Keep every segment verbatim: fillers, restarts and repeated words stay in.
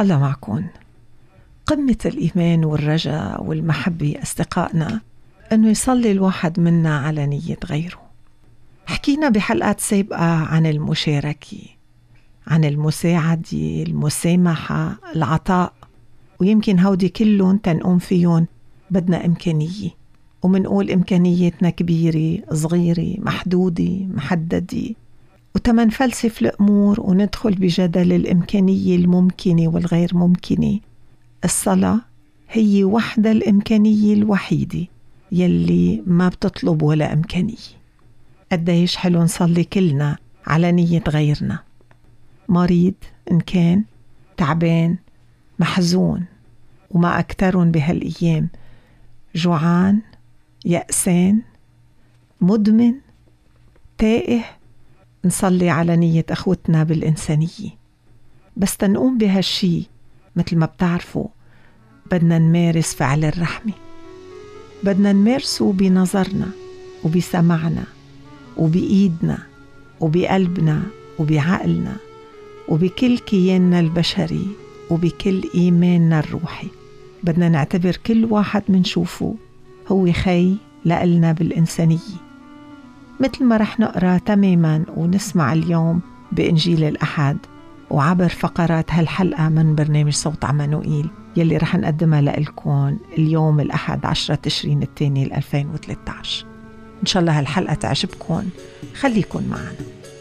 الله معكم. قمة الإيمان والرجاء والمحبة أصدقائنا أنه يصلي الواحد منا على نية غيره. حكينا بحلقات سابقة عن المشاركة، عن المساعدة، المسامحة، العطاء، ويمكن هودي كلهم تنقوم فيهم بدنا إمكانية، ومنقول إمكانياتنا كبيرة، صغيرة، محدودة، محددة، وتمن فلسف الأمور وندخل بجدل الإمكانية الممكنة والغير ممكنة. الصلاة هي وحدة الإمكانية الوحيدة يلي ما بتطلب ولا إمكانية. قديش حلو نصلي كلنا على نية غيرنا، مريض إن كان، تعبان، محزون، وما أكترون بهالأيام، جوعان، يأسان، مدمن، تائه. نصلي على نية أخوتنا بالإنسانية. بس تنقوم بهالشي مثل ما بتعرفوا بدنا نمارس فعل الرحمة، بدنا نمارسه بنظرنا وبسمعنا وبإيدنا وبقلبنا وبعقلنا وبكل كياننا البشري وبكل إيماننا الروحي. بدنا نعتبر كل واحد منشوفه هو خي لإلنا بالإنسانية، مثل ما رح نقرأ تماما ونسمع اليوم بإنجيل الأحد وعبر فقرات هالحلقة من برنامج صوت عمانوئيل يلي رح نقدمها لإلكم اليوم الأحد عشرة تشرين الثاني ألفين وثلاثة عشر. إن شاء الله هالحلقة تعجبكم، خليكن معنا.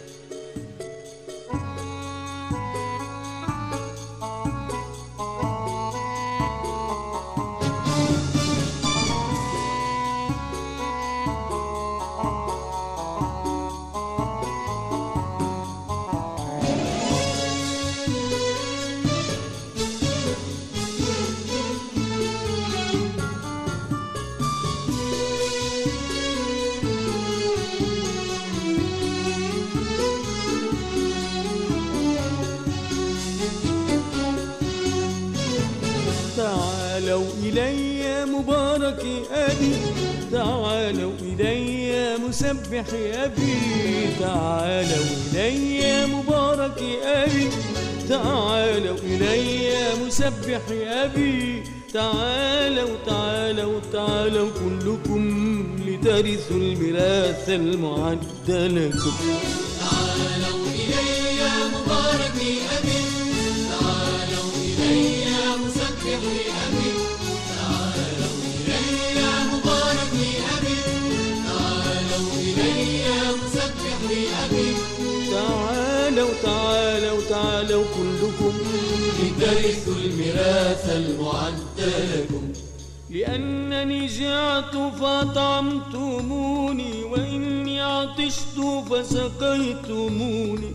تعالوا إلي مبارك أبي، تعالوا إلي مسبح أبي، تعالوا إلي مبارك أبي، تعالوا إلي مسبح أبي، تعالوا تعالوا تعالوا كلكم لترثوا الميراث المعد لكم. تعالوا إلي مبارك أبي، تعالوا إلي مسبح أبي، تعالوا إلي مبارك أبي، تعالوا إلي مسبح أبي، تعالوا تعالوا تعالوا كلكم لترثوا الميراث المعد لكم. لأنني جعت فأطعمتموني، وإني عطشت فسقيتموني،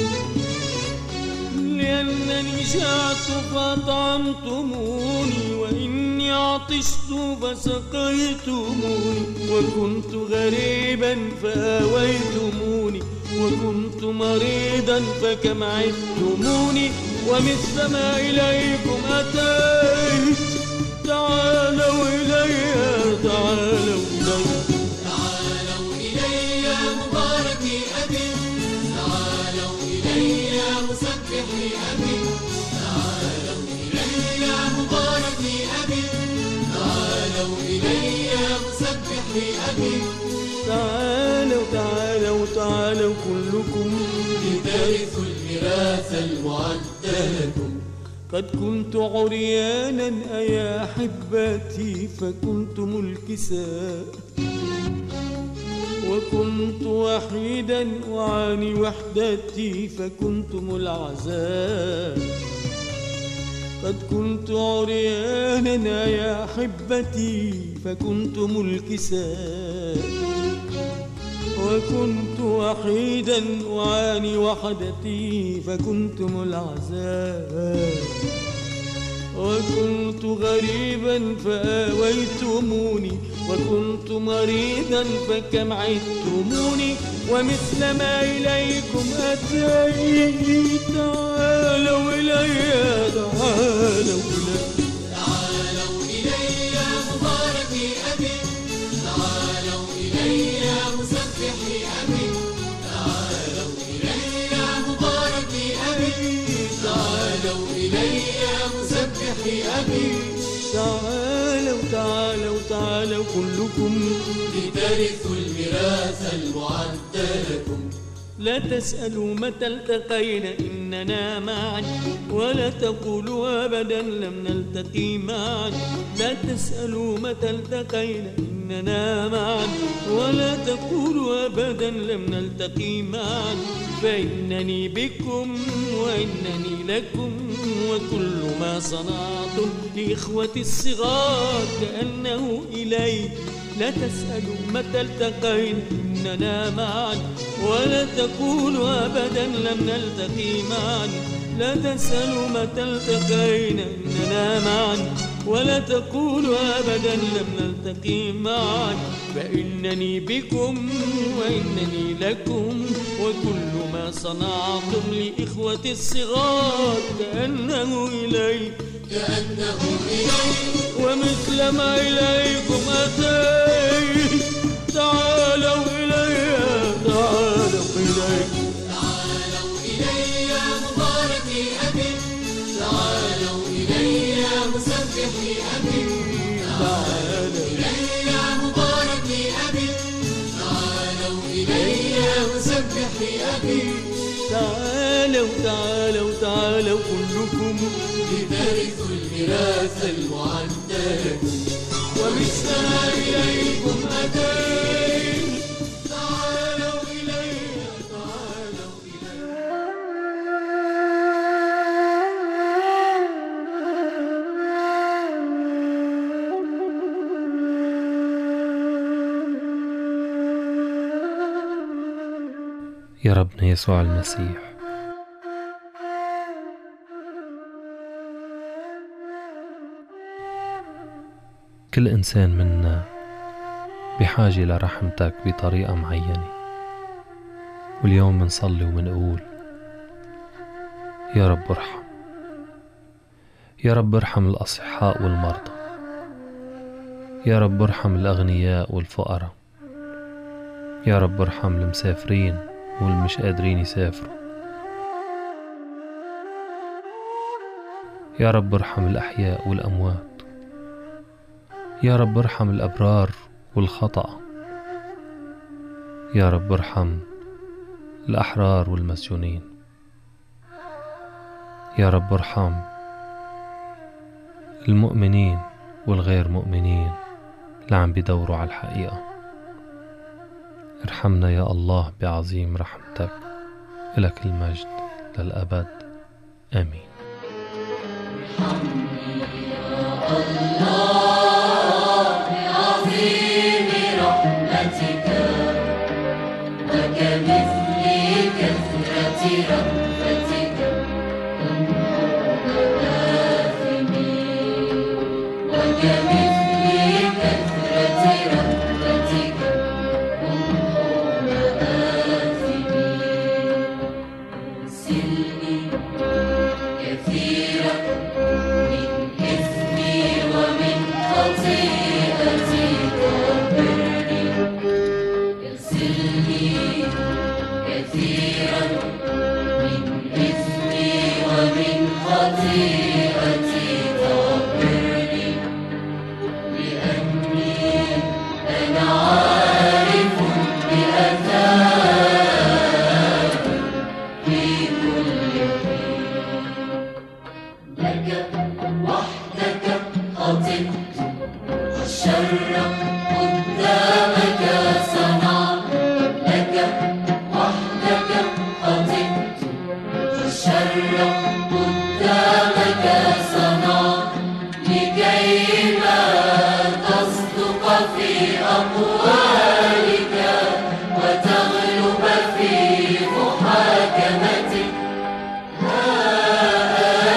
لأنني جعت فأطعمتموني، وإني عطشت فسقيتموني، وكنت غريبا فآويتموني، وكنت مريضا فكم عدتموني، ومثل ما إليكم أتيت. تعالوا إلي تعالوا إلي تعالوا إلي مبارك أبي، تعالوا إلي مسبح أبي، تعالوا إلي مبارك أبي، تعالوا إلي مسبح أبي، تعالوا تعالوا تعالوا كلكم لترثوا الميراث المعد لكم. قد كنت عريانا أيا أحبتي فكنتم الكساء، وكنت وحيدا وعاني وحدتي فكنتم العزاء. قد كنت عريانا يا أحبتي فكنتم الكساء، وكنت وحيدا وعاني وحدتي فكنتم العزاء. وكنت غريبا فآويتموني، وكنت مريضا فكم عدتموني، ومثل ما إليكم أتيت. تعالوا إلي تعالوا إلي تعالوا إلي مبارك أبي، تعالوا إلي مسبح أبي، تعالوا إلي مبارك أبي، تعالوا إلي أبي. تعالوا تعالوا تعالوا كلكم لترثوا الميراث المعد لكم. لا تسألوا متى التقينا إننا معا، ولا تقولوا أبدا لم نلتقي معا. لا تسألوا متى التقينا إننا معا، ولا تقولوا أبدا لم نلتقي معا. فإنني بكم وإنني لكم، وكل ما صنعتم لإخوتي الصغار كأنه إلي. لا تسألوا متى التقينا إننا معا، ولا تقولوا أبدا لم نلتقي معا. لا تسألوا متى التقينا إننا معا، ولا تقولوا أبدا لم نلتقي معا. فإنني بكم وإنني لكم، وكل ما صنعتم لإخوتي الصغار كأنه إلي. كأنه إلي ومثل ما إليكم أتيت. تعالوا إلي تعالوا إلي تعالوا إلي يا مباركي أبي. تعالوا إلي يا مسبحي أبي. تعالوا إلي يا مباركي أبي. تعالوا إلي يا مسبحي أبي. تعالوا تعالوا تعالوا كلكم لترثوا الميراث المعد لكم. ومثل ما إليكم أتيت. تعالوا إلي تعالوا إلي. يا ربنا يسوع المسيح، كل إنسان منا بحاجة لرحمتك بطريقة معينة، واليوم منصلي ومنقول يا رب ارحم. يا رب ارحم الأصحاء والمرضى. يا رب ارحم الأغنياء والفقراء. يا رب ارحم المسافرين والمش قادرين يسافروا. يا رب ارحم الأحياء والأموات. يا رب ارحم الأبرار والخطأ. يا رب ارحم الأحرار والمسجونين. يا رب ارحم المؤمنين والغير مؤمنين اللي عم بيدوروا على الحقيقة. ارحمنا يا الله بعظيم رحمتك، لك المجد للأبد آمين. ارحمني يا الله بعظيم رحمتك، وكمثل كثرة رأفتك امحو مآثمي. وكمثل كثرة رأفتك امحو مآثمي. سلني كثيرا من إثمي ومن خطيئتي كبرني. اغسلني كثيرا من إثمي ومن خطيئتي كبرني. لأني أنا عارف بأثامي في كل حين. لك وحدك خطئت والشر قدامك صنعت. لك وحدك خطئت والشر قدامك صنعت. لكيما تصدق في أقوالك وتغلب في محاكمتك.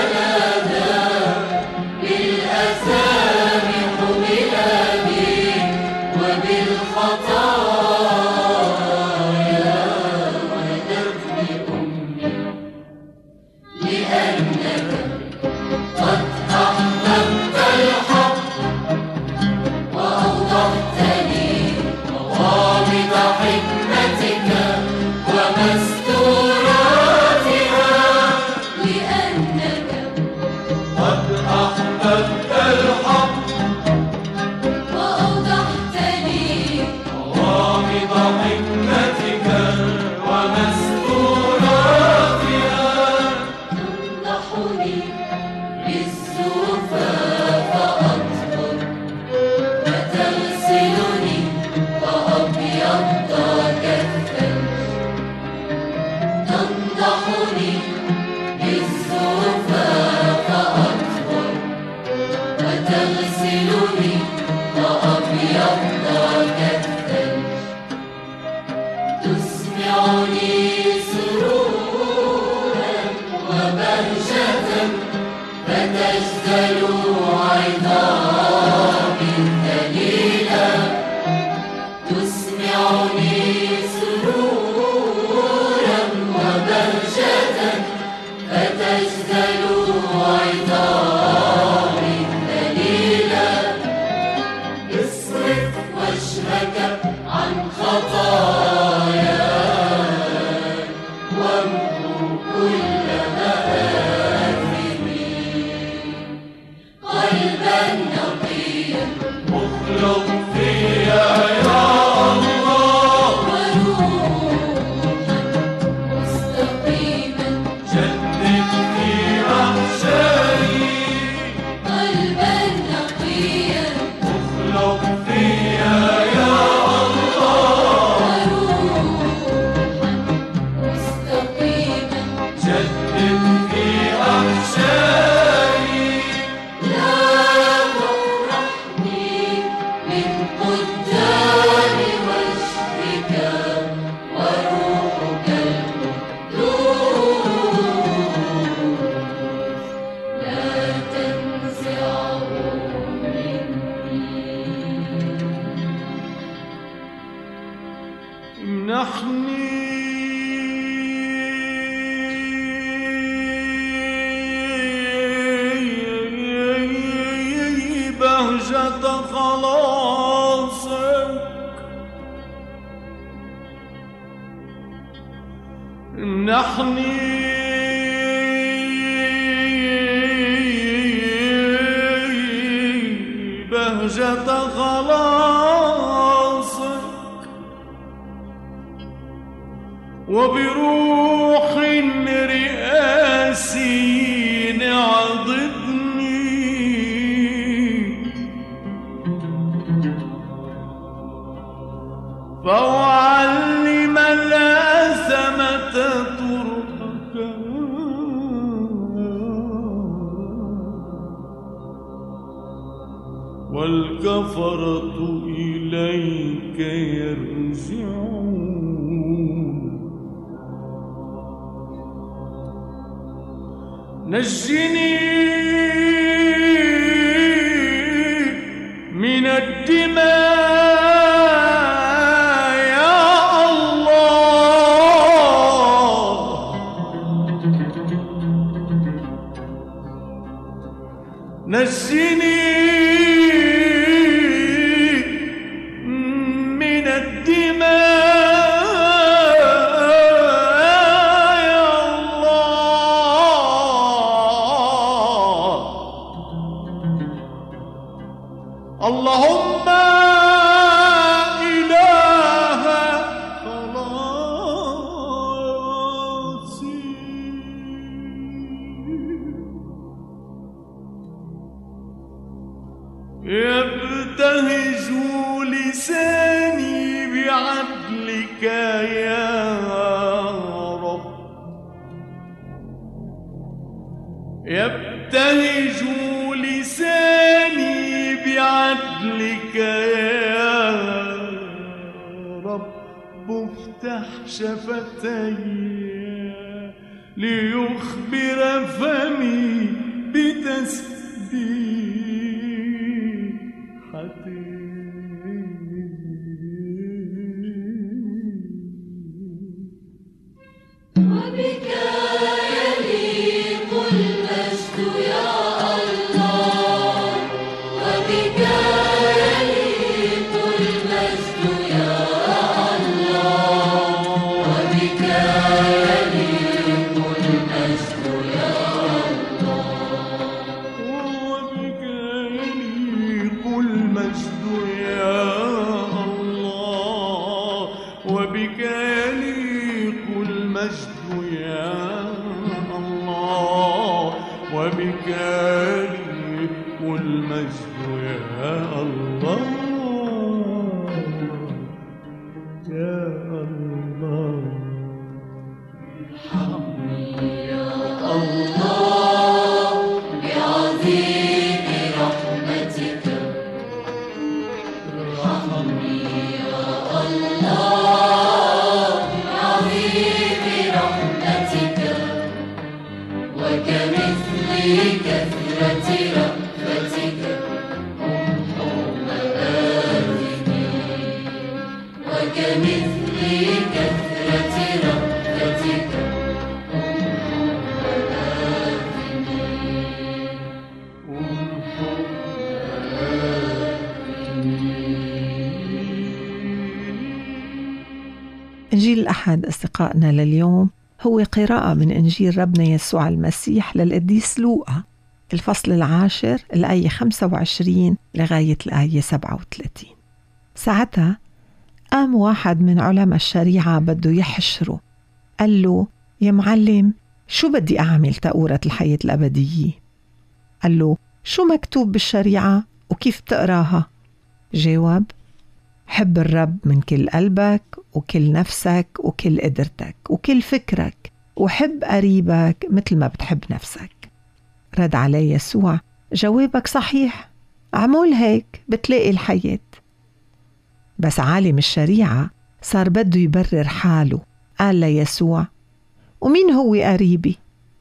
بالأثام حمل بي تغسلني فأبيض كالثلج تسمعني سرورا وبهجة فتجزل عظامي الذليلة تسمعني سرورا وبهجة فتجزل عظامي الذليلة اصرف وجهك عن خطاياي وامحو كل مآثمي قلبا نقيا اخلق فيا يا الله وروحا مستقيما جدد في أحشائي قلبا نقيا اخلق فيا يا الله وروحا مستقيما جدد في أحشائي لا تفرحني من قدام وجهك وروحك القدوس لا تنزعه مني امنحني بهجة خلاصك امنحني بهجة خلاصك وبروح رئاسي عضدني فأعلم الأثمة طرقك والكفرة إليك يرجعون نجني من الدماء يا الله نجني من الدماء يا الله اللهم إله خلاصي يبتهج لساني بعدلك يا رب يبتهج لساني بعدلك يا رب افتح شفتي ليخبر فمي بتسبيحتي وبك يليق المجد يا الله وبك يليق المجد يا الله وبك يليق المجد يا الله وبك يليق المجد يا الله وبك يليق المجد يا الله وبك يليق المجد يا الله يا الله الله بعظيم رحمتك كمثل كثرة رأفتك أم الآثمين إنجيل الأحد أصدقائنا لليوم هو قراءة من إنجيل ربنا يسوع المسيح للقديس لوقا، الفصل العاشر الآية خمسة وعشرين لغاية الآية سبعة وثلاثين. ساعتها قام واحد من علماء الشريعة بده يحشره، قال له: يا معلم، شو بدي أعمل تأورة الحياة الأبدية؟ قال له: شو مكتوب بالشريعة وكيف بتقراها؟ جاوب: حب الرب من كل قلبك وكل نفسك وكل قدرتك وكل فكرك، وحب قريبك مثل ما بتحب نفسك. رد عليه يسوع: جوابك صحيح، اعمل هيك بتلاقي الحياة. بس عالم الشريعة صار بده يبرر حاله، قال ليسوع: ومين هو قريبي؟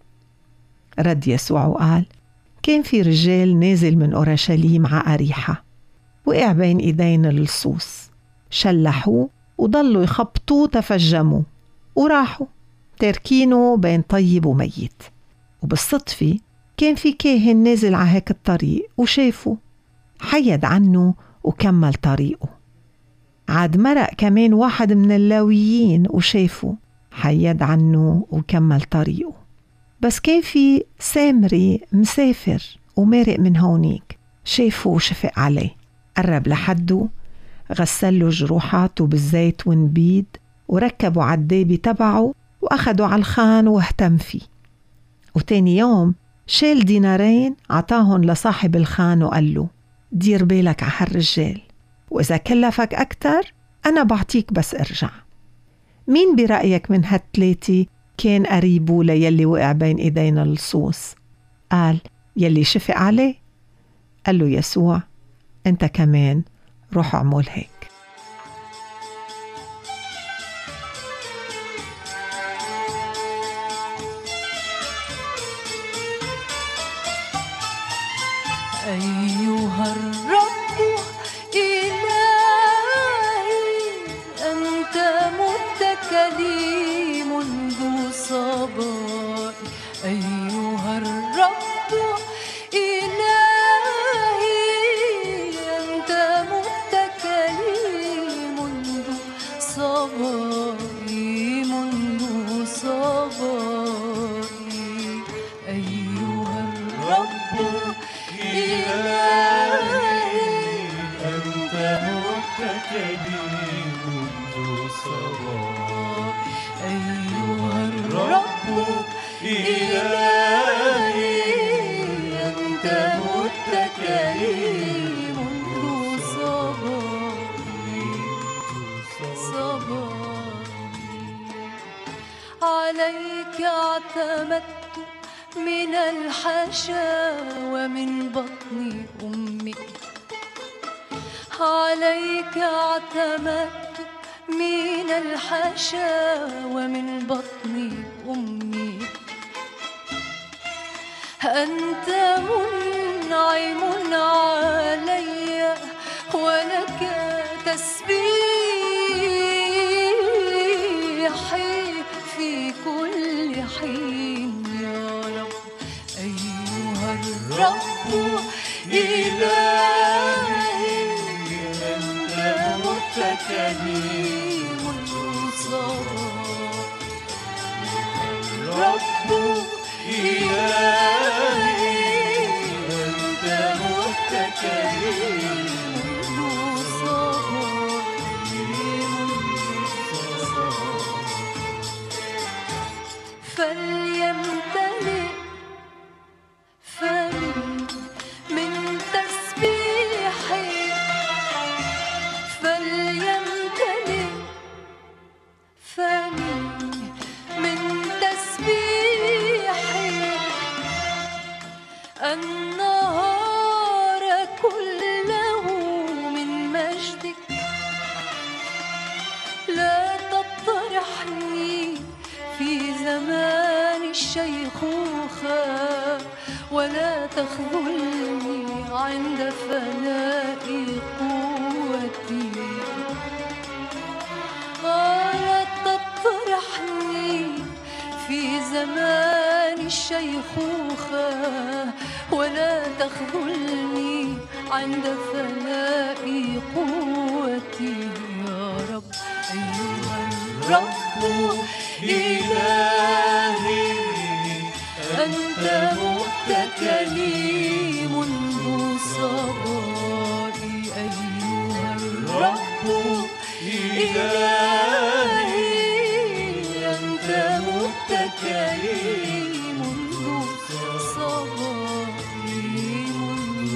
رد يسوع وقال: كان في رجال نازل من أورشليم ع أريحة، وقع بين إيدين اللصوص، شلحوه وضلوا يخبطوه تفجموا، وراحوا تاركينه بين طيب وميت. وبالصدفة كان في كاهن نازل على هيك الطريق وشافه، حيد عنه وكمل طريقه. عاد مرق كمان واحد من اللاويين وشافه، حيد عنه وكمل طريقه. بس كان في سامري مسافر ومارق من هونيك، شافه وشفق عليه، قرب لحده، غسله جروحاته بالزيت ونبيد، وركبوا عالدابة تبعه وأخدوا على الخان واهتم فيه. وتاني يوم شال دينارين عطاهن لصاحب الخان وقال له: دير بالك على هالرجال، وإذا كلفك أكتر أنا بعطيك بس ارجع. مين برأيك من هالتلاتة كان قريبه ليلي وقع بين إيدينا اللصوص؟ قال: يلي شفق عليه. قال له يسوع: أنت كمان روح اعمل هيك. أيها الرب إلهي، أنت متكلي منذ صباحي. أيها الرب إلهي، أنت متكلي منذ صباحي منذ صباحي. أيها الرب إلهي، أنت متكلي منذ صباح. أيها الرب إلهي، أنت متكلي منذ صباحي صباحي. عليك اعتمدت من الحشا ومن بطن أمي، عليك اعتمدت من الحشا ومن بطن أمي. أنت منعم علي ولك تسبيحي في كل حين يا رب. أيها الرب إلهي، أنت متكلي منذ صباح. رب إلهي، أنت متكلي منذ صباح فليمتلئ فمي من تسبيحي، فليمتلئ فمي من تسبيحي. النهار كله من مجدك، لا تطرحني في زمان الشيخوخة، ولا تخذلني عند فناء قوتي. الشيخوخة ولا تخذلني عند فناء قوتي يا رب أيها الرب إلهي أنت متكلي منذ صباحي أيها الرب إلهي أنت متكلي منذ صباحي منذ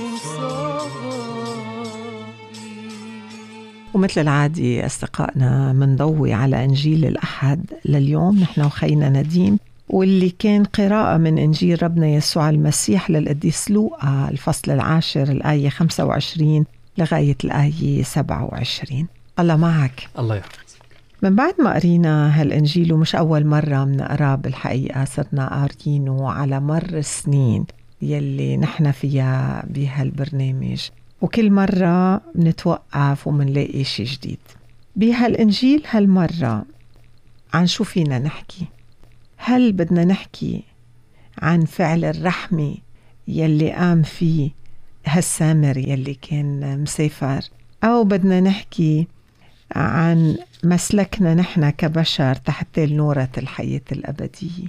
صباحي. ومثل العادي أصدقائنا منضوي على إنجيل الأحد لليوم نحن وخينا نديم، واللي كان قراءة من إنجيل ربنا يسوع المسيح للقديس لوقا الفصل العاشر الآية خمسة وعشرين لغاية الآية سبعة وعشرين. الله معك. الله يحفظك. من بعد ما قرينا هالإنجيل، ومش أول مرة منقراه بالحقيقة، صرنا قارينه على مر السنين يلي نحن فيها بهالبرنامج، وكل مرة منتوقف ومنلاقي شيء جديد. بهالإنجيل هالمرة عن شو فينا نحكي؟ هل بدنا نحكي عن فعل الرحمة يلي قام فيه هالسامر يلي كان مسافر، أو بدنا نحكي عن مسلكنا نحن كبشر تحت تل نورة الحياة الأبدية؟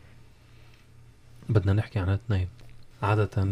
بدنا نحكي عن اثنين. عادة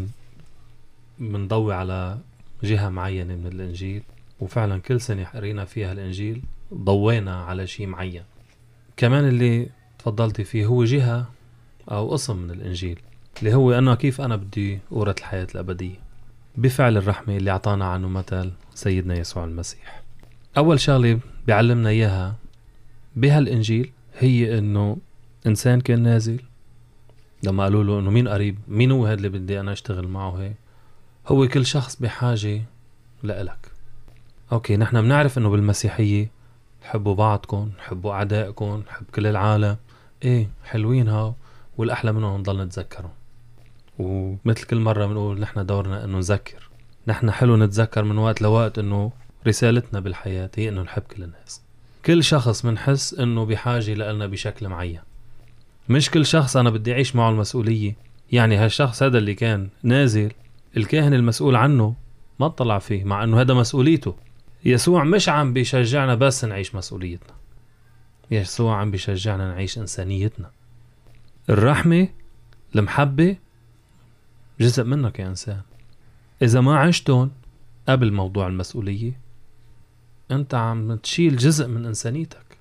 منضوي على جهة معينة من الإنجيل، وفعلا كل سنة قرينا فيها الإنجيل ضوينا على شيء معين. كمان اللي تفضلتي فيه هو جهة أو قسم من الإنجيل اللي هو أنا كيف أنا بدي أورث الحياة الأبدية بفعل الرحمة اللي أعطانا عنه مثل سيدنا يسوع المسيح. أول شغلة بيعلمنا إياها بهالإنجيل هي إنه إنسان كان نازل، لما قالوا له إنه مين قريب، مين هو هذا اللي بدي أنا أشتغل معه، هي هو كل شخص بحاجة لإلك. أوكي، نحن بنعرف إنه بالمسيحية حبوا بعضكم، حبوا أعدائكم، حب كل العالم، إيه حلوين هاو، والأحلى منهم نضل نتذكرهم. ومثل كل مرة بنقول نحن دورنا إنه نذكر. نحن حلو نتذكر من وقت لوقت إنه رسالتنا بالحياة هي إنه نحب كل الناس. كل شخص منحس إنه بحاجة لنا بشكل معين. مش كل شخص أنا بدي أعيش معه المسؤولية. يعني هالشخص هذا اللي كان نازل، الكاهن المسؤول عنه ما اطلع فيه، مع إنه هذا مسؤوليته. يسوع مش عم بيشجعنا بس نعيش مسؤوليتنا، يسوع عم بيشجعنا نعيش إنسانيتنا. الرحمة، المحبة جزء منك يا إنسان. إذا ما عشتون قبل موضوع المسؤولية أنت عم تشيل جزء من إنسانيتك.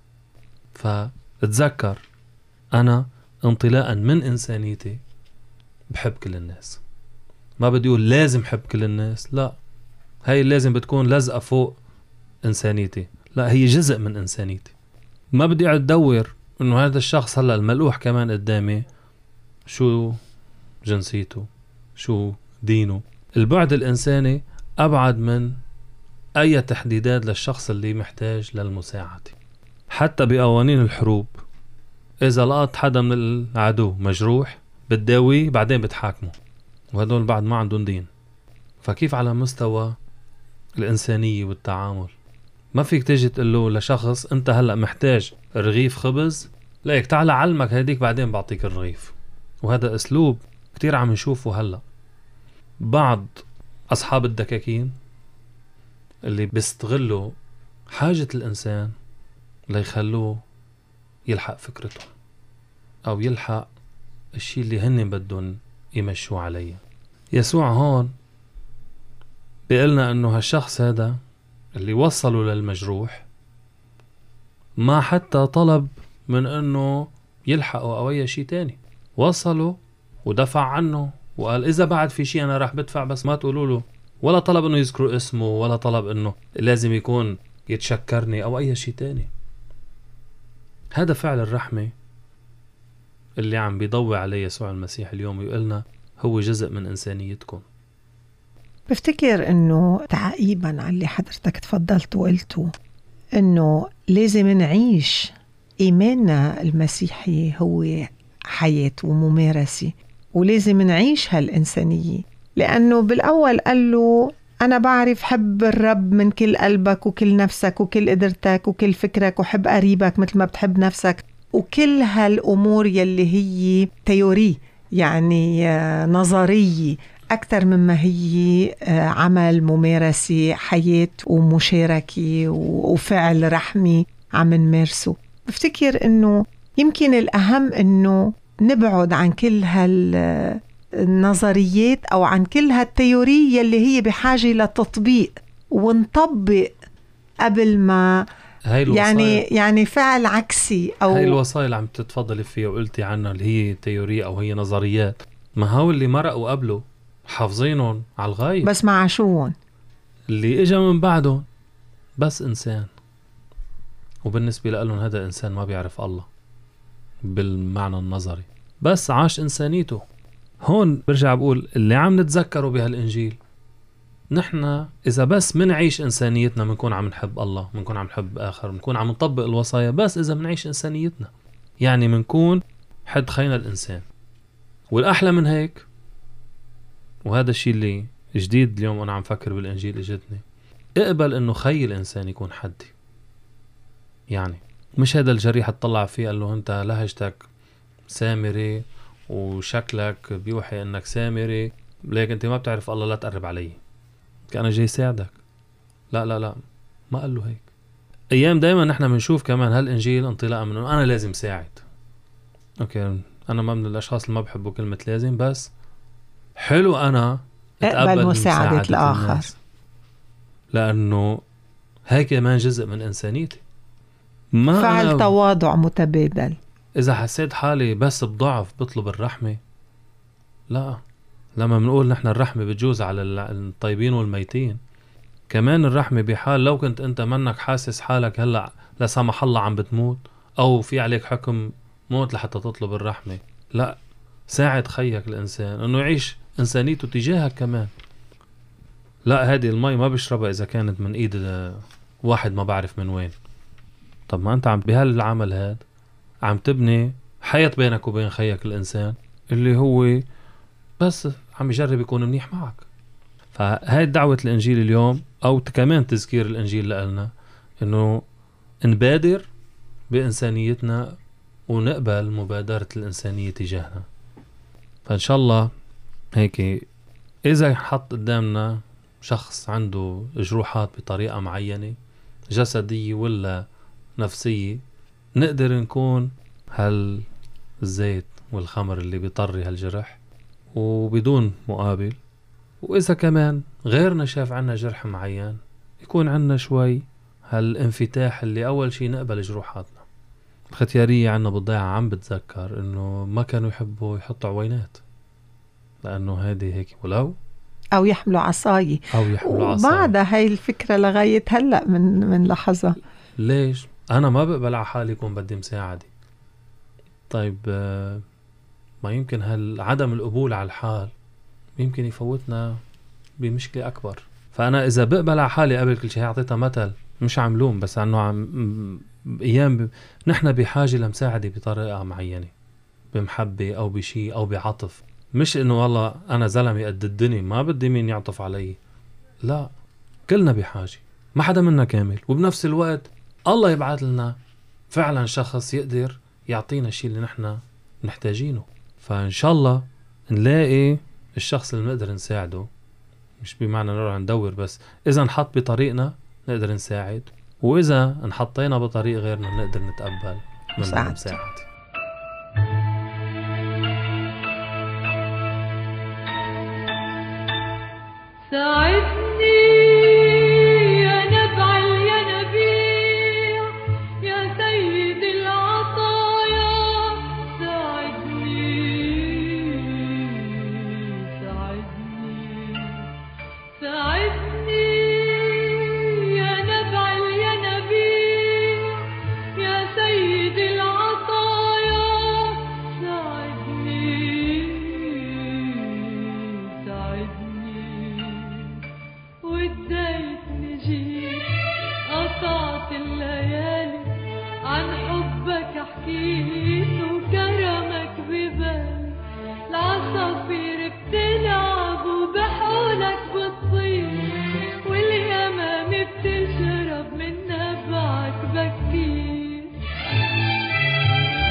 فتتذكر أنا انطلاقا من إنسانيتي بحب كل الناس. ما بدي أقول لازم حب كل الناس، لا، هاي لازم بتكون لزقة فوق إنسانيتي، لا، هي جزء من إنسانيتي. ما بدي أقعد أدور إنه هذا الشخص هلأ الملوح كمان قدامي شو جنسيته، شو دينه. البعد الإنساني أبعد من أي تحديدات للشخص اللي محتاج للمساعدة. حتى بقوانين الحروب إذا لقط حدا من العدو مجروح بتداويه بعدين بتحاكمه، وهدول بعد ما عندهم دين. فكيف على مستوى الإنسانية والتعامل ما فيك تيجي تقول له لشخص أنت هلأ محتاج رغيف خبز، لايك تعال علمك هديك بعدين بعطيك الرغيف. وهذا أسلوب كتير عم نشوفه هلأ. بعض أصحاب الدكاكين اللي بيستغلوا حاجة الإنسان ليخلوه يلحق فكرته أو يلحق الشيء اللي هن بدهم يمشوا عليه. يسوع هون بيقلنا أنه هالشخص هذا اللي وصلوا للمجروح ما حتى طلب من أنه يلحقوا أو أي شيء تاني، وصلوا ودفع عنه وقال إذا بعد في شيء أنا راح بدفع، بس ما تقولوا له. ولا طلب أنه يذكروا اسمه، ولا طلب أنه لازم يكون يتشكرني أو أي شيء تاني. هذا فعل الرحمة اللي عم بيضوي عليه يسوع المسيح اليوم، ويقولنا هو جزء من إنسانيتكم. بفتكر أنه تعقيبا على اللي حضرتك تفضلت وقلته، أنه لازم نعيش إيماننا المسيحي هو حياة وممارسة، ولازم نعيش هالإنسانية. لأنه بالأول قال له أنا بعرف حب الرب من كل قلبك وكل نفسك وكل قدرتك وكل فكرك، وحب قريبك مثل ما بتحب نفسك. وكل هالأمور يلي هي تيوري، يعني نظرية أكثر مما هي عمل ممارسة، حياة ومشاركة وفعل رحمي عم نمارسه. بفتكر إنه يمكن الأهم إنه نبعد عن كل هالنظريات أو عن كل هالتيورية اللي هي بحاجة لتطبيق، ونطبق قبل ما هاي يعني يعني فعل عكسي. أو هاي الوصايا اللي عم تتفضلي فيها وقلتي عنها اللي هي تيورية أو هي نظريات، ما هو اللي مرقوا قبله حافظينهم على الغاية، بس ما عاشوهم. اللي إجا من بعدهم بس إنسان، وبالنسبة لهم هذا إنسان ما بيعرف الله بالمعنى النظري، بس عاش إنسانيته. هون برجع بقول اللي عم نتذكره بهالإنجيل، نحن إذا بس منعيش إنسانيتنا منكون عم نحب الله، منكون عم نحب آخر، منكون عم نطبق الوصايا، بس إذا منعيش إنسانيتنا يعني منكون حد خينا الإنسان. والأحلى من هيك، وهذا الشيء اللي جديد اليوم أنا عم فكر بالإنجيل إجتني، اقبل إنه خي الإنسان يكون حدي. يعني مش هذا الجريح تطلع فيه قال له أنت لهجتك سامري وشكلك بيوحي إنك سامري، ليك أنت ما بتعرف الله لا تقرب علي، أنا جاي ساعدك. لا لا لا، ما قال له هيك. أيام دايما نحن بنشوف كمان هالإنجيل انطلاقا من أنا لازم ساعد. أوكي، أنا ما من الأشخاص اللي ما بحبوا كلمة لازم، بس حلو أنا اقبل مساعدة الآخر، لأنه هيك كمان جزء من إنسانيتي. ما فعل تواضع متبادل. إذا حسيت حالي بس بضعف بطلب الرحمة، لا، لما بنقول نحن الرحمة بتجوز على الطيبين والميتين، كمان الرحمة بحال لو كنت أنت منك حاسس حالك هلأ لا سمح الله عم بتموت أو في عليك حكم موت لحتى تطلب الرحمة، لا، ساعد خيك الإنسان أنه يعيش إنسانيته تجاهك كمان. لا، هذه المي ما بشربها إذا كانت من إيد واحد ما بعرف من وين. طب ما أنت عم بهالعمل هاد عم تبني حياة بينك وبين خيك الإنسان اللي هو بس عم يجرب يكون منيح معك. فهاي دعوة الإنجيل اليوم، أو كمان تذكير الإنجيل لنا إنه نبادر بإنسانيتنا ونقبل مبادرة الإنسانية تجاهنا. فإن شاء الله هيك إذا حط قدامنا شخص عنده جروحات بطريقة معينة جسدية ولا نفسية، نقدر نكون هالزيت والخمر اللي بيطري هالجرح وبدون مقابل. وإذا كمان غيرنا شاف عنا جرح معين، يكون عنا شوي هالانفتاح اللي أول شي نقبل جروحاتنا. الختيارية عنا بالضيعة عم بتذكر إنه ما كانوا يحبوا يحطوا عوينات، لأنه هذه هيك ولو أو يحملوا عصاية أو يحملوا عصاية. بعدها هاي الفكرة لغاية هلأ من من لحظة. ليش؟ أنا ما بقبل على حالي يكون بدي مساعدة. طيب ما يمكن هالعدم القبول على الحال يمكن يفوتنا بمشكلة أكبر. فأنا إذا بقبل على حالي قبل كل شيء، أعطيتها مثل مش عملوم، بس أنه عم أيام ب... نحن بحاجة لمساعدة بطريقة معينة، بمحبة أو بشيء أو بعطف، مش إنه والله أنا زلمي قد الدنيا ما بدي مين يعطف علي. لا، كلنا بحاجة، ما حدا منا كامل، وبنفس الوقت الله يبعث لنا فعلا شخص يقدر يعطينا الشيء اللي نحن محتاجينه. فإن شاء الله نلاقي الشخص اللي نقدر نساعده، مش بمعنى نروح ندور، بس إذا نحط بطريقنا نقدر نساعد، وإذا نحطينا بطريق غيرنا نقدر نتقبل من المساعدة. ساعدني يا نبع يا نبيع يا سيد العطايا، ساعدني ساعدني ساعدني يا نبع يا نبيع يا سيد العطايا، ساعدني ساعدني. وديتني جيت قطعت الليالي عن حبك حكيت وكرمك ببالي، العصافير بتلعب وبحولك بتطير واليمام بتشرب من نبعك بكير.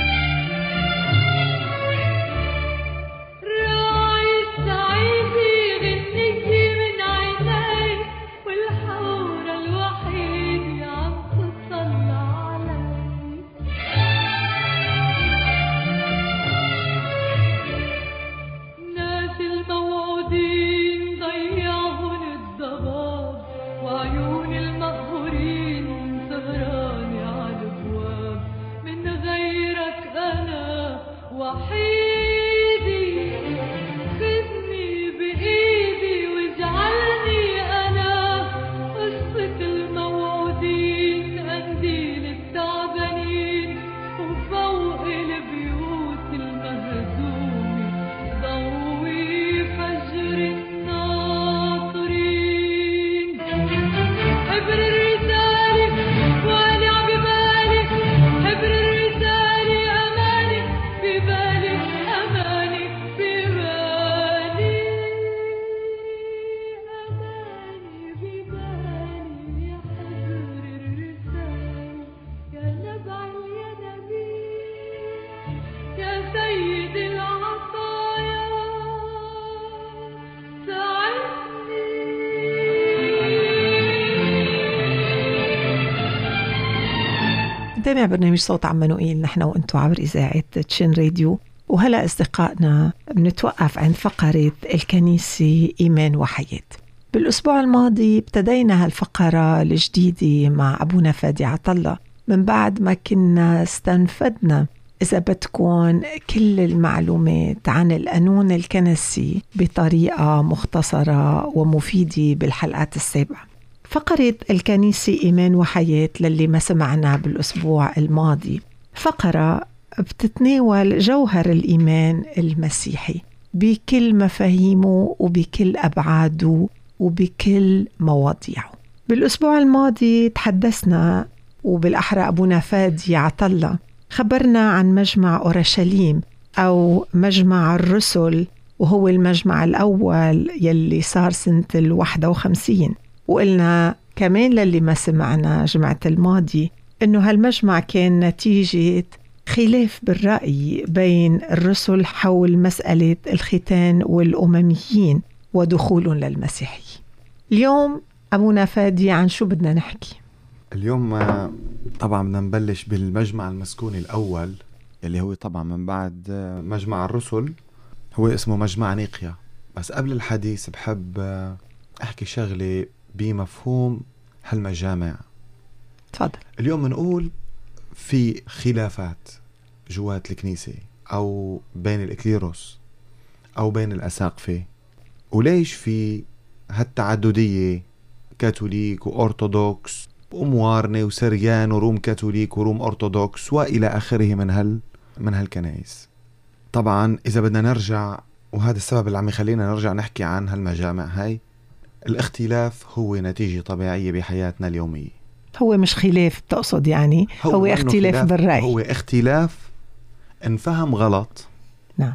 منتابع برنامج صوت عمانوئيل نحن وانتو عبر إذاعة تشين راديو. وهلأ أصدقائنا بنتوقف عند فقرة الكنيسة إيمان وحياة. بالأسبوع الماضي ابتدينا هالفقرة الجديدة مع أبونا فادي عطلة من بعد ما كنا استنفدنا إذا بدكن كل المعلومات عن القانون الكنسي بطريقة مختصرة ومفيدة بالحلقات السابقة. فقرة الكنيسة إيمان وحياة للي ما سمعنا بالأسبوع الماضي فقرة بتتناول جوهر الإيمان المسيحي بكل مفاهيمه وبكل أبعاده وبكل مواضيعه. بالأسبوع الماضي تحدثنا وبالأحرى أبونا فادي عطلة خبرنا عن مجمع أورشليم أو مجمع الرسل، وهو المجمع الأول يلي صار سنة الواحدة وخمسين. وقلنا كمان للي ما سمعنا جمعة الماضي إنه هالمجمع كان نتيجة خلاف بالرأي بين الرسل حول مسألة الختان والأمميين ودخولهم للمسيحية. اليوم أبونا فادي عن شو بدنا نحكي؟ اليوم طبعا بدنا نبلش بالمجمع المسكوني الأول اللي هو طبعا من بعد مجمع الرسل، هو اسمه مجمع نيقيا. بس قبل الحديث بحب أحكي شغلة بمفهوم هالمجامع. تفضل. اليوم بنقول في خلافات جوات الكنيسة أو بين الإكليروس أو بين الأساقفة، وليش في هالتعددية كاثوليك وأرثوذكس وموارنة وسريان وروم كاثوليك وروم أرثوذكس وإلى آخره من هال من هالكنائس. طبعا إذا بدنا نرجع، وهذا السبب اللي عم يخلينا نرجع نحكي عن هالمجامع هاي، الاختلاف هو نتيجة طبيعية بحياتنا اليومية. هو مش خلاف تقصد يعني، هو, هو اختلاف خلاف بالرأي. هو اختلاف انفهم غلط. نعم.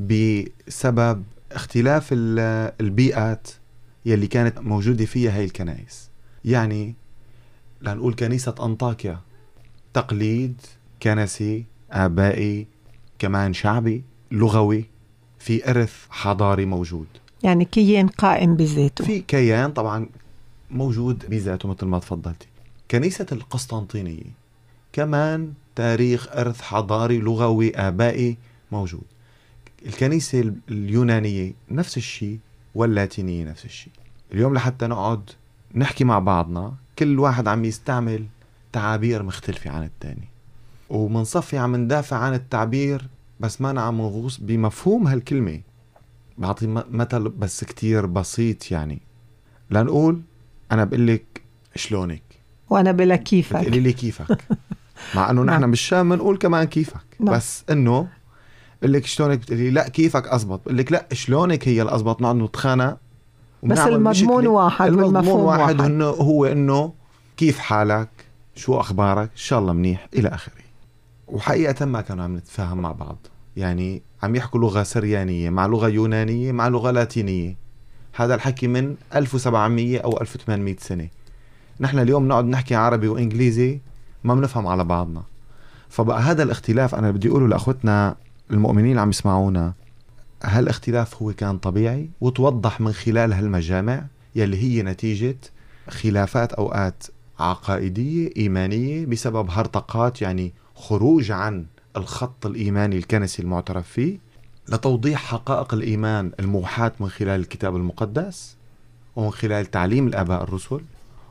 بسبب اختلاف البيئات يلي كانت موجودة فيها هاي الكنائس. يعني لنقول كنيسة أنطاكيا تقليد كنسي آبائي كمان شعبي لغوي، في إرث حضاري موجود، يعني كيان قائم بذاته، في كيان طبعا موجود بذاته مثل ما تفضلتي. كنيسة القسطنطينية كمان تاريخ إرث حضاري لغوي آبائي موجود. الكنيسة اليونانية نفس الشيء، واللاتينية نفس الشيء. اليوم لحتى نقعد نحكي مع بعضنا كل واحد عم يستعمل تعابير مختلفة عن التاني، ومنصفي عم ندافع عن التعبير بس ما عم نغوص بمفهوم هالكلمة. بعطي مثل بس كتير بسيط، يعني لنقول أنا بقلك شلونك وأنا بلا كيفك، بتقولي لي كيفك مع أنه نحن بالشام بنقول كمان كيفك. نعم. بس أنه بقلك شلونك بتقولي لا كيفك أزبط، بقلك لا شلونك هي الأزبط. نقعد نتخانق بس المضمون واحد والمفهوم واحد, واحد. إنه هو إنه كيف حالك، شو أخبارك، إن شاء الله منيح إلى آخره. وحقيقة ما كانوا عم نتفاهم مع بعض، يعني عم يحكوا لغة سريانية مع لغة يونانية مع لغة لاتينية. هذا الحكي من ألف وسبعمية أو ألف وثمانمية سنة. نحن اليوم نقعد نحكي عربي وإنجليزي ما بنفهم على بعضنا. فبقى هذا الاختلاف أنا بدي أقوله لأخوتنا المؤمنين اللي عم يسمعونا، هالاختلاف هو كان طبيعي وتوضح من خلال هالمجامع يلي هي نتيجة خلافات أوقات عقائدية إيمانية بسبب هرطقات، يعني خروج عن الخط الإيماني الكنسي المعترف فيه لتوضيح حقائق الإيمان الموحاة من خلال الكتاب المقدس ومن خلال تعليم الآباء الرسل.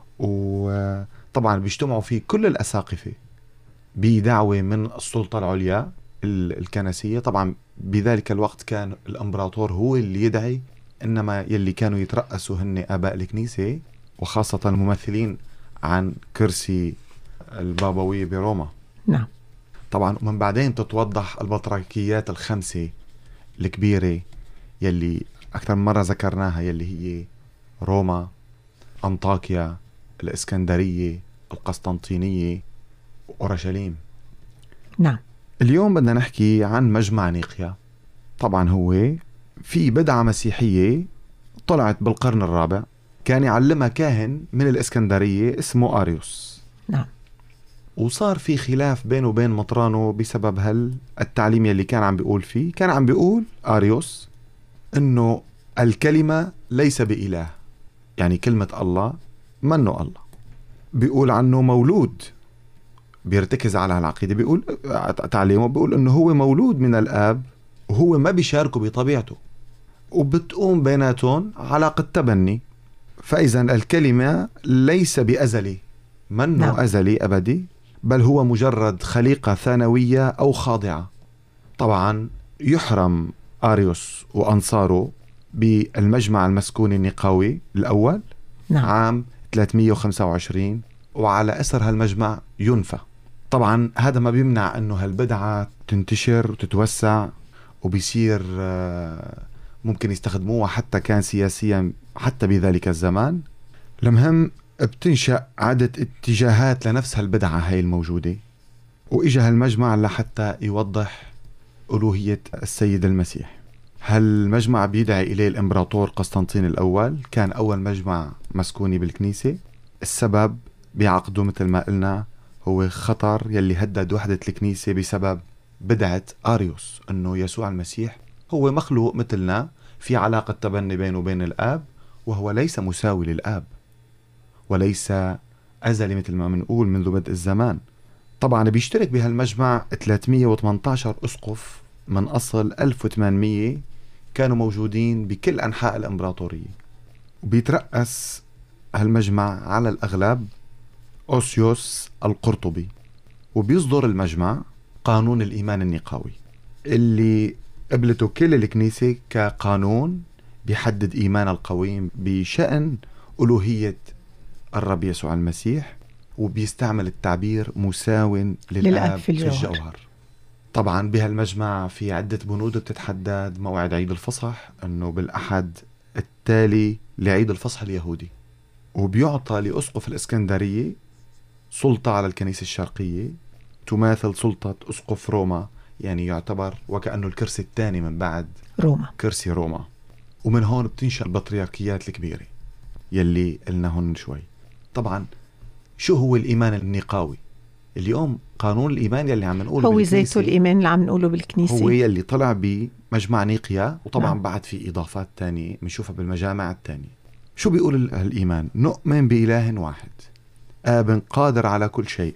وطبعا بيجتمعوا فيه كل الأساقفة بدعوة من السلطة العليا الكنسية. طبعا بذلك الوقت كان الإمبراطور هو اللي يدعي، إنما يلي كانوا يترأسوا هن آباء الكنيسة وخاصة الممثلين عن كرسي البابوية بروما. نعم. طبعا من بعدين تتوضح البطريركيات الخمسة الكبيرة يلي أكثر من مرة ذكرناها، يلي هي روما، أنطاكيا، الإسكندرية، القسطنطينية، وأورشليم. نعم. اليوم بدنا نحكي عن مجمع نيقيا. طبعا هو في بدعة مسيحية طلعت بالقرن الرابع، كان يعلمها كاهن من الإسكندرية اسمه آريوس. نعم. وصار في خلاف بينه وبين مطرانه بسبب هال التعليم يلي كان عم بيقول فيه. كان عم بيقول آريوس إنه الكلمة ليس بإله، يعني كلمة الله منه الله. بيقول عنه مولود بيرتكز على هالعقيدة، بيقول تعليمه بيقول إنه هو مولود من الآب وهو ما بيشاركه بطبيعته، وبتقوم بيناتهم علاقة تبني. فإذا الكلمة ليس بأزلي، منه نعم. أزلي أبدي، بل هو مجرد خليقة ثانوية أو خاضعة. طبعا يحرم آريوس وأنصاره بالمجمع المسكوني النقاوي الأول نعم. عام ثلاثمية وخمسة وعشرين، وعلى أثر هالمجمع ينفى. طبعا هذا ما بيمنع أنه هالبدعة تنتشر وتتوسع، وبيصير ممكن يستخدموها حتى كان سياسيا حتى بذلك الزمان. المهم بتنشأ عدة اتجاهات لنفس هالبدعة هاي الموجودة، وإجا هالمجمع لحتى يوضح ألوهية السيد المسيح. هالمجمع بيدعي إليه الإمبراطور قسطنطين الأول، كان أول مجمع مسكوني بالكنيسة. السبب بعقده مثل ما قلنا هو خطر يلي هدد وحدة الكنيسة بسبب بدعة آريوس، أنه يسوع المسيح هو مخلوق مثلنا، في علاقة تبني بينه وبين الآب، وهو ليس مساوي للآب وليس أزلي مثل ما منقول منذ بدء الزمان. طبعا بيشترك بهالمجمع ثلاثمية وثمانية عشر أسقف من أصل ألف وثمانمية كانوا موجودين بكل أنحاء الإمبراطورية. وبيترأس هالمجمع على الأغلب أوسيوس القرطبي، وبيصدر المجمع قانون الإيمان النقاوي اللي قبلته كل الكنيسة كقانون بيحدد إيمان القويم بشأن ألوهية الرب يسوع المسيح، وبيستعمل التعبير مساو للآب في الجوهر. في الجوهر. طبعا بهالمجمع في عدة بنود بتتحدد موعد عيد الفصح، أنه بالأحد التالي لعيد الفصح اليهودي، وبيعطى لأسقف الإسكندرية سلطة على الكنيسة الشرقية تماثل سلطة أسقف روما، يعني يعتبر وكأنه الكرسي الثاني من بعد روما، كرسي روما. ومن هون بتنشأ البطريركيات الكبيرة يلي قلنا هون شوي. طبعا شو هو الإيمان النقاوي؟ اليوم قانون الإيمان يلي عم نقوله هو زيتو الإيمان اللي عم نقوله بالكنيسة، هو يلي طلع بمجمع نيقيا، وطبعا نعم. بعد في إضافات تانية بنشوفها بالمجامع التانية. شو بيقول الإيمان؟ نؤمن بإله واحد آب قادر على كل شيء،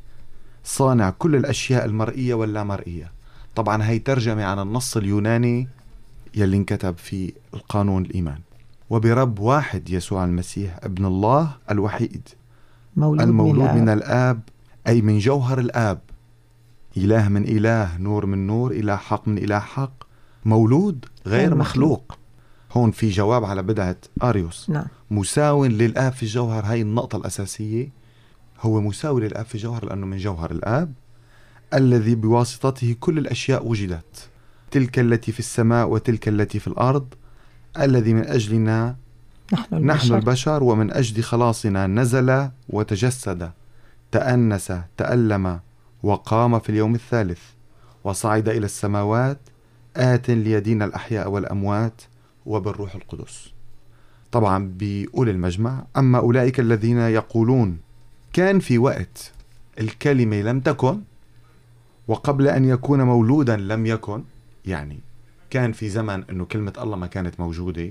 صانع كل الأشياء المرئية واللا مرئية. طبعا هي ترجمة عن النص اليوناني يلي انكتب في القانون الإيمان. وبرب واحد يسوع المسيح ابن الله الوحيد مولود المولود من, من الآب، أي من جوهر الآب، إله من إله، نور من نور، إله حق من إله حق، مولود غير مخلوق. هون في جواب على بدعة آريوس. نعم. مساو للآب في الجوهر، هاي النقطة الأساسية، هو مساوي للآب في الجوهر لأنه من جوهر الآب الذي بواسطته كل الأشياء وجدت، تلك التي في السماء وتلك التي في الأرض، الذي من أجلنا نحن البشر, نحن البشر ومن أجل خلاصنا نزل وتجسد، تأنس تألم وقام في اليوم الثالث، وصعد إلى السماوات، آت ليدين الأحياء والأموات وبالروح القدس. طبعا بيقول المجمع: أما أولئك الذين يقولون كان في وقت الكلمة لم تكن، وقبل أن يكون مولودا لم يكن، يعني كان في زمن أنه كلمة الله ما كانت موجودة،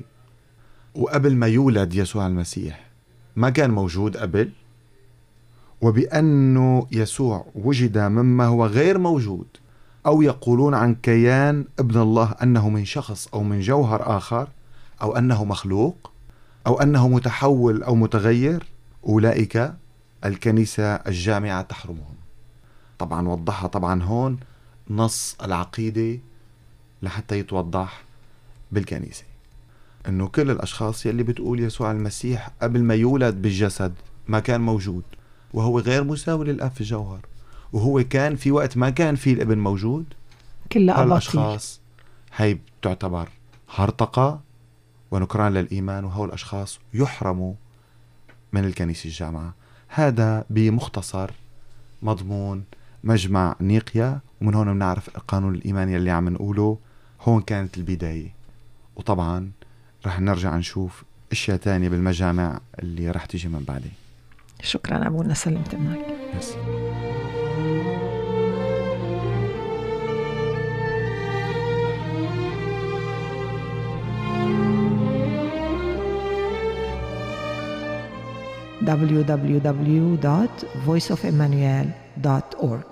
وقبل ما يولد يسوع المسيح ما كان موجود قبل، وبأنه يسوع وجد مما هو غير موجود، أو يقولون عن كيان ابن الله أنه من شخص أو من جوهر آخر، أو أنه مخلوق، أو أنه متحول أو متغير، أولئك الكنيسة الجامعة تحرمهم. طبعا وضحها طبعا هون نص العقيدة لحتى يتوضح بالكنيسة أنه كل الأشخاص يلي بتقول يسوع المسيح قبل ما يولد بالجسد ما كان موجود، وهو غير مساوي للآب في الجوهر، وهو كان في وقت ما كان فيه الابن موجود، كل هالأشخاص هاي تعتبر هرطقة ونكران للإيمان، وهول الأشخاص يحرموا من الكنيسة الجامعة. هذا بمختصر مضمون مجمع نيقيا، ومن هون بنعرف القانون الإيماني اللي عم نقوله هون كانت البداية. وطبعا رح نرجع نشوف اشياء تانية بالمجامع اللي رح تيجي من بعدين. شكرا أبونا، سلمت معك. بس. دبليو دبليو دبليو دوت فويس اوف إيمانويل دوت أورج.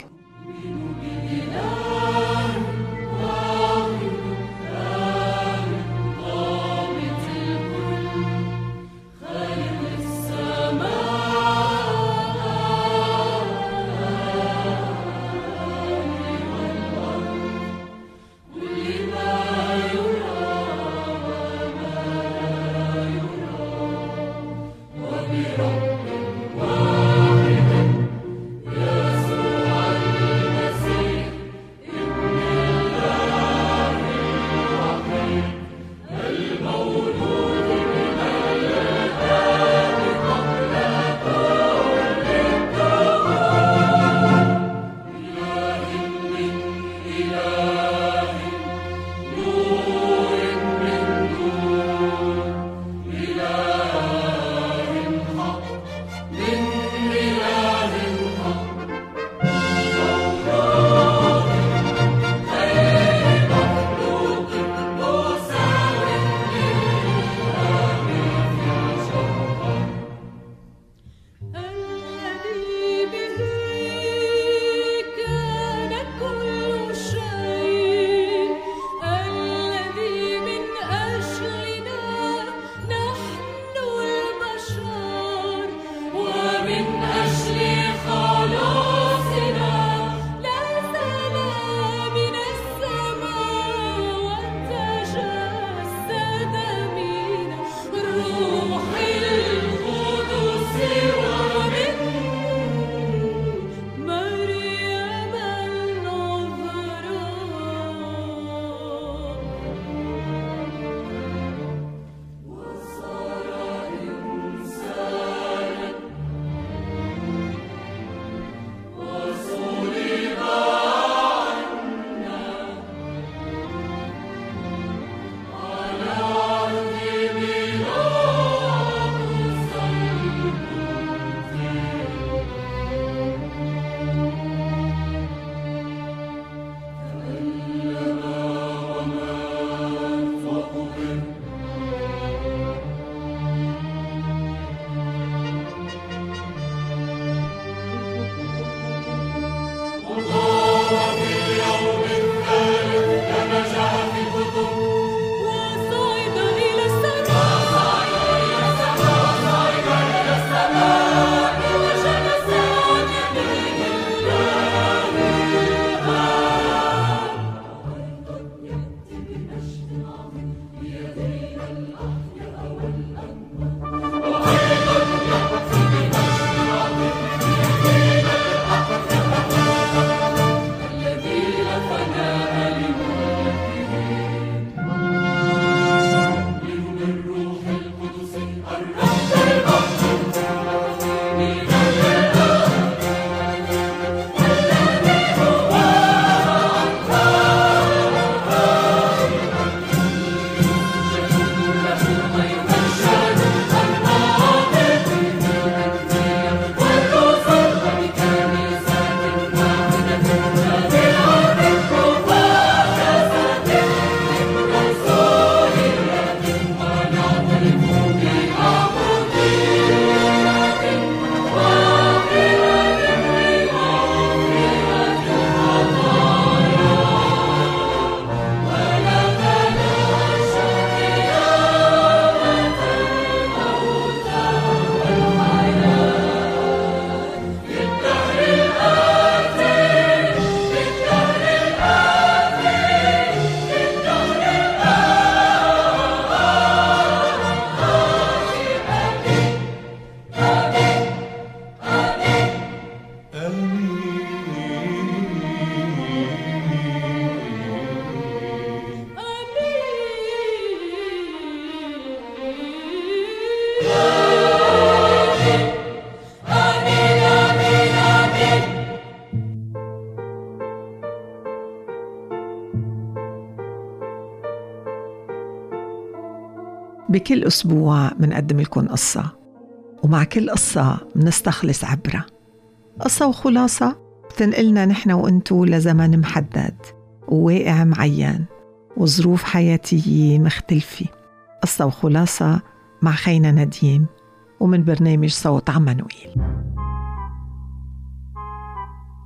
بكل أسبوع منقدم لكم قصة، ومع كل قصة منستخلص عبرة، قصة وخلاصة بتنقلنا نحن وإنتو لزمن محدد وواقع معين وظروف حياتية مختلفة. قصة وخلاصة مع خينا نديم ومن برنامج صوت عمانوئيل.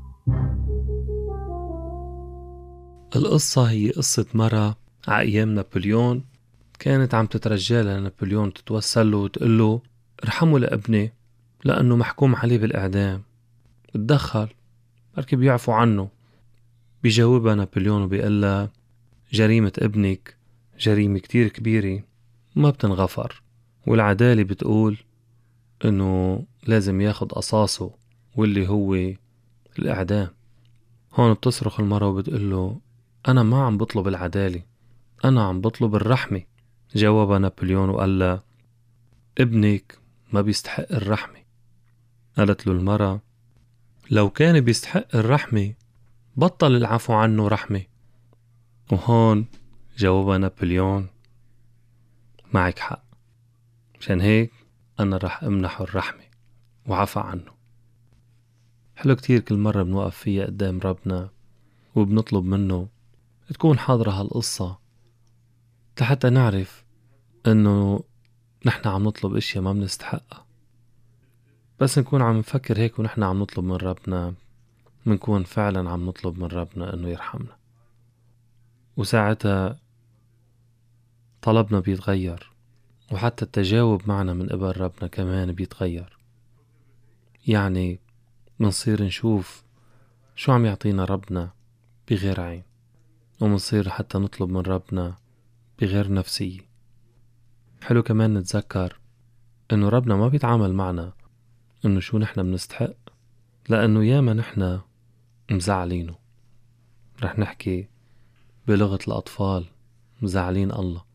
القصة هي قصة مرة ع أيام نابليون كانت عم تترجى لنابليون تتوسل له وتقول له ارحموا لابني لأنه محكوم عليه بالإعدام. اتدخل بركي بيعفوا عنه. بيجاوبها نابليون وبيقلها جريمة ابنك جريمة كتير كبيرة ما بتنغفر، والعدالة بتقول انه لازم ياخد قصاصه واللي هو الإعدام. هون بتصرخ المرة وبتقول له أنا ما عم بطلب العدالة، أنا عم بطلب الرحمة. جاوب نابليون وقال له ابنك ما بيستحق الرحمة. قالت له المرة لو كان بيستحق الرحمة بطل العفو عنه رحمة. وهون جاوب نابليون معك حق، مشان هيك أنا رح أمنحه الرحمة وعفى عنه. حلو كتير كل مرة بنوقف فيها قدام ربنا وبنطلب منه تكون حاضرة هالقصة لحتى نعرف انه نحن عم نطلب اشياء ما بنستحقها. بس نكون عم نفكر هيك ونحن عم نطلب من ربنا منكون فعلا عم نطلب من ربنا انه يرحمنا، وساعتها طلبنا بيتغير وحتى التجاوب معنا من قبل ربنا كمان بيتغير. يعني منصير نشوف شو عم يعطينا ربنا بغير عين، ومنصير حتى نطلب من ربنا بغير نفسية. حلو كمان نتذكر انه ربنا ما بيتعامل معنا انه شو نحن بنستحق، لانه ياما نحن مزعلينه. رح نحكي بلغة الأطفال مزعلين الله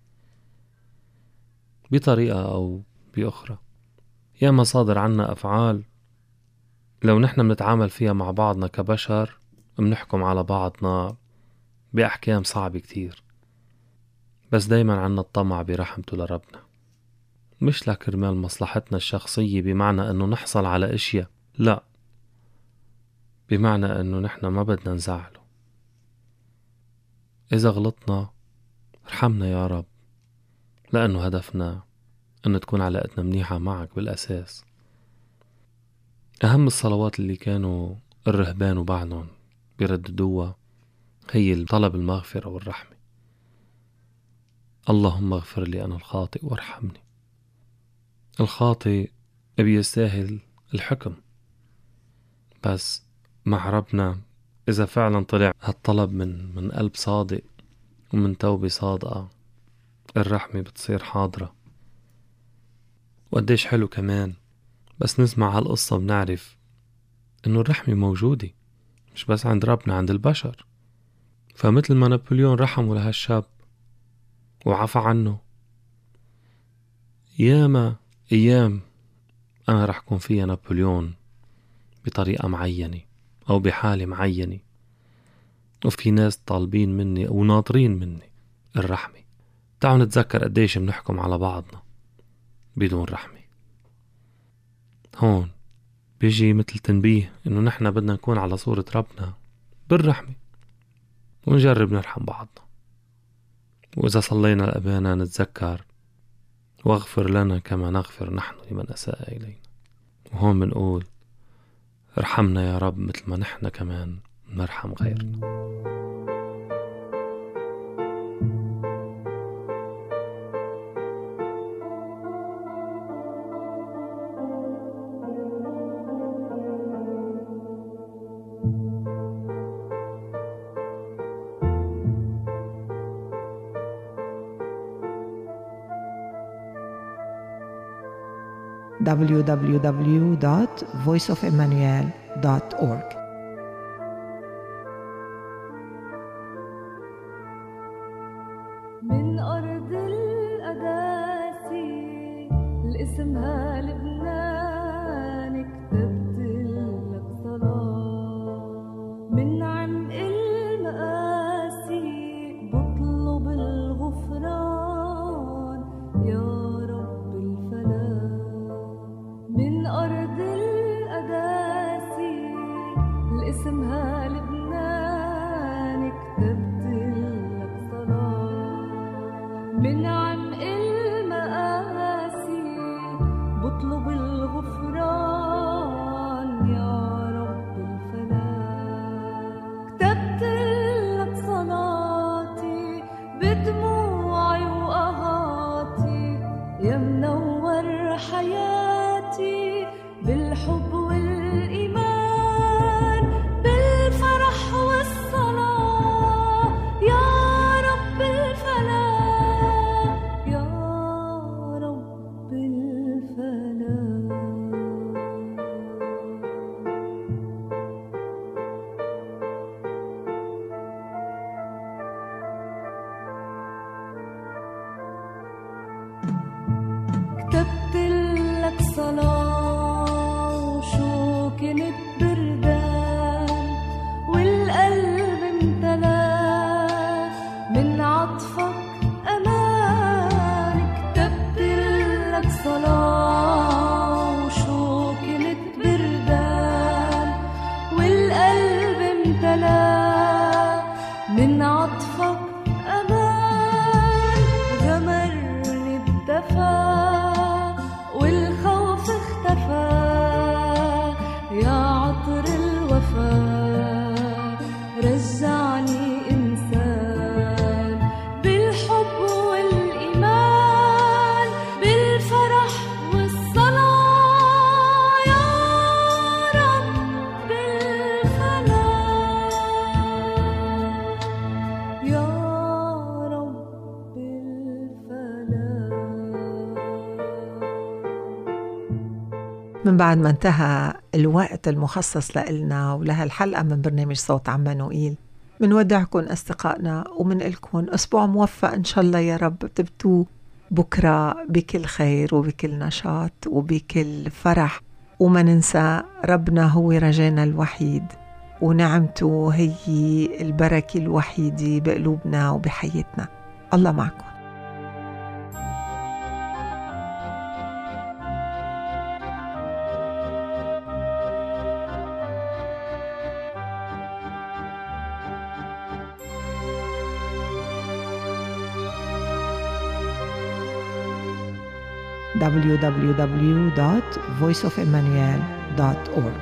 بطريقة أو بأخرى. ياما صادر عنا أفعال لو نحن بنتعامل فيها مع بعضنا كبشر بنحكم على بعضنا بأحكام صعبة كتير. بس دايما عنا الطمع برحمته لربنا، مش لكرمال مصلحتنا الشخصية بمعنى أنه نحصل على أشياء، لا، بمعنى أنه نحن ما بدنا نزعله. إذا غلطنا ارحمنا يا رب، لأنه هدفنا أن تكون علاقتنا منيحة معك بالأساس. أهم الصلوات اللي كانوا الرهبان وبعضهم بيرددوها هي طلب المغفرة والرحمة. اللهم اغفر لي أنا الخاطئ وارحمني. الخاطئ بيستاهل الحكم، بس مع ربنا إذا فعلا طلع هالطلب من من قلب صادق ومن توبة صادقة الرحمة بتصير حاضرة. وقديش حلو كمان بس نسمع هالقصة بنعرف إنه الرحمة موجودة مش بس عند ربنا، عند البشر. فمثل ما نابليون رحمه لهالشاب وعفى عنه، ياما أيام أنا رح كون فيها نابليون بطريقة معينة أو بحالة معينة، وفي ناس طالبين مني أو ناطرين مني الرحمة. تعالوا نتذكر قديش بنحكم على بعضنا بدون رحمة. هون بيجي مثل تنبيه إنه نحن بدنا نكون على صورة ربنا بالرحمة ونجرب نرحم بعضنا. وإذا صلينا لأبانا نتذكر واغفر لنا كما نغفر نحن لمن أساء إلينا. وهون بنقول ارحمنا يا رب مثل ما نحن كمان نرحم غيرنا. دبليو دبليو دبليو دوت فويس اوف إمانويل دوت أورج. من أرض الأداسي لاسمها لبنان كتبت لك صلاة. من عمق المقاسي بطلب الغفران يا رب الفلاح. من أرض الأداسي لاسمها لبنان كتبت لك صلاة. من عمق المقاسي بطلب الغفران يا رب الفلاح. كتبت لك صلاة بالحب والإيمان بالفرح والصلاة يا رب الفلاح يا رب الفلاح. كتبت لك صلاة وشو كنت بردان والقلب امتلاه من عطفك أمان. كتبت لك صلاة وشو كنت بردان والقلب امتلاه من عطفك أمان. غمرني الدفا والخوف اختفى يا عطر الوفاء رجعني إنسان بالحب والإيمان بالفرح والصلاة يا رب الفلاح يا رب الفلاح. من بعد ما انتهى الوقت المخصص لإلنا ولها الحلقة من برنامج صوت عمانوئيل، منودعكم أصدقائنا ومنقلكم أسبوع موفق إن شاء الله يا رب تبتوا بكرة بكل خير وبكل نشاط وبكل فرح. وما ننسى ربنا هو رجانا الوحيد ونعمته هي البركة الوحيدة بقلوبنا وبحياتنا. الله معكم. دبليو دبليو دبليو دوت voice of emmanuel دوت org.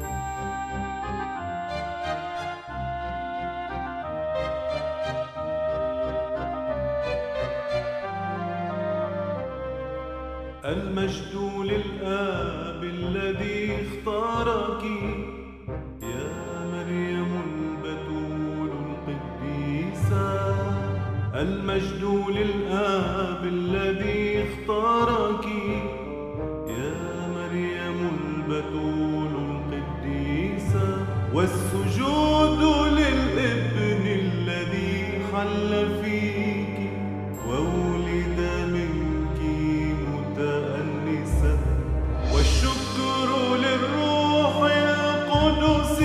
المجد للآب الذي اختارك يا مريم البتول القديسة. المجد للآب الذي اختارك يا مريم البتول القديسة. والسجود للابن الذي حل فيك وولد منك متأنسا. والشكر للروح القدس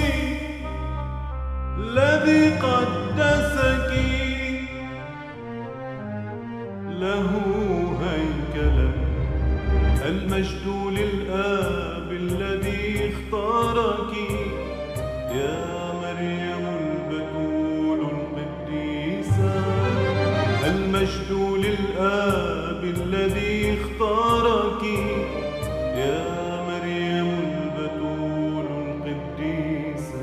الذي قدسك له هيكلا. المجد للآب الذي اختارك يا مريم البتول القديسة. المجد للآب الذي اختارك يا مريم البتول القديسة.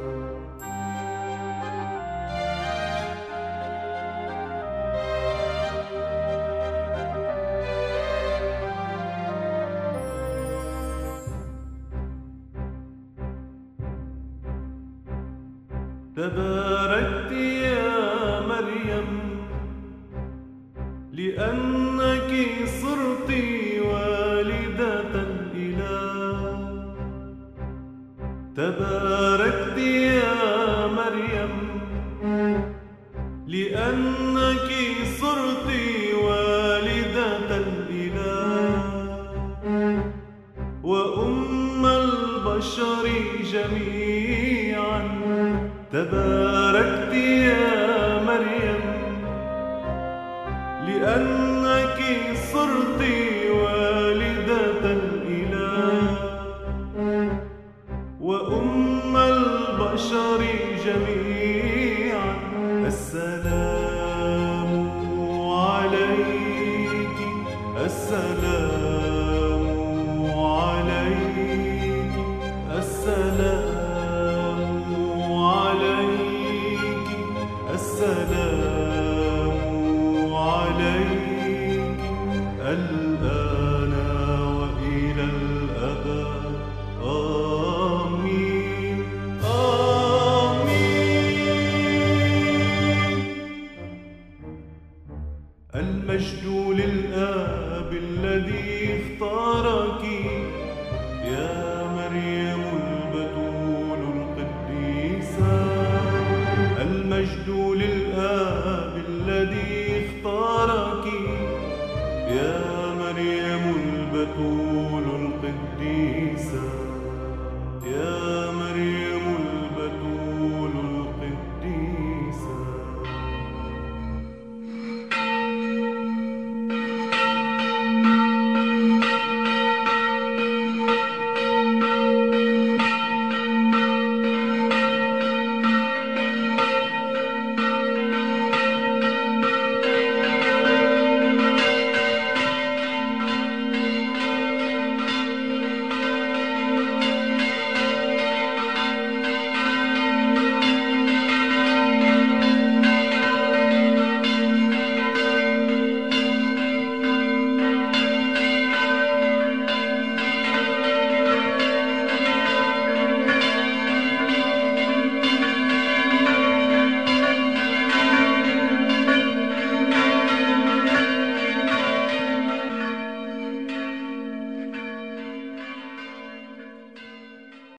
تباركت يا مريم لأنك صرت والدة الإله. تباركت يا مريم لأنك صرت والدة الإله وأم البشر جميعا. تباركت يا مريم لأنك صرت والدة الإله وأم البشر جميعا. السلام